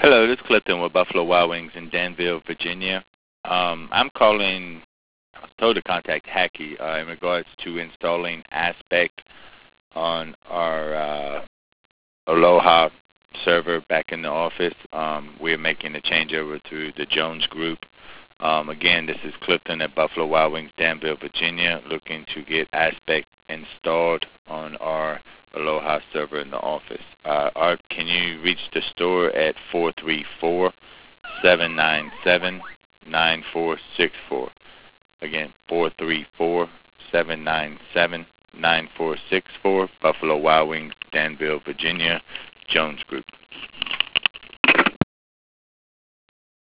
Hello, this is Clifton with Buffalo Wild Wings in Danville, Virginia. I'm calling, I was told to contact Hackey in regards to installing Aspect on our Aloha server back in the office. We're making a changeover to the Jones Group. Again, this is Clifton at Buffalo Wild Wings, Danville, Virginia, looking to get Aspect installed on our Aloha server in the office. Can you reach the store at 434-797-9464? Again, 434-797-9464, Buffalo Wild Wings, Danville, Virginia, Jones Group.